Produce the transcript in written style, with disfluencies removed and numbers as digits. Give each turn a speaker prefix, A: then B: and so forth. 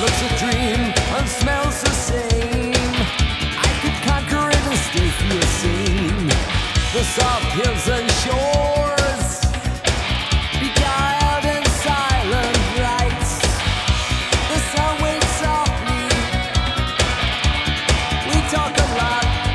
A: looks a dream and smells the same. I could conquer it and still feel sane. The soft hills and shores